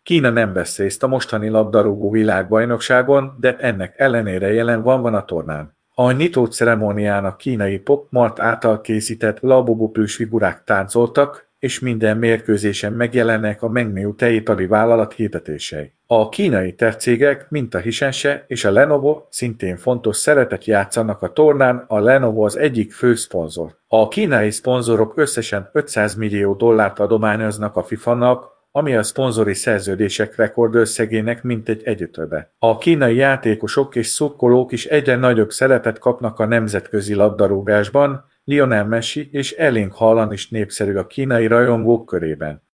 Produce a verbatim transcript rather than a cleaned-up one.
Kína nem vesz részt a mostani labdarúgó világbajnokságon, de ennek ellenére jelen van van a tornán. A nyitó ceremónián a kínai Pop Mart által készített Labubu plüssfigurák táncoltak, és minden mérkőzésen megjelennek a Mengniu tejipari vállalat hirdetései. A kínai tercégek, mint a Hisense és a Lenovo szintén fontos szerepet játszanak a tornán, a Lenovo az egyik fő szponzor. A kínai szponzorok összesen ötszáz millió dollárt adományoznak a FIFA-nak, ami a szponzori szerződések rekordösszegének mintegy egyötöde. A kínai játékosok és szurkolók is egyre nagyobb szerepet kapnak a nemzetközi labdarúgásban, Lionel Messi és Erling Haaland is népszerű a kínai rajongók körében.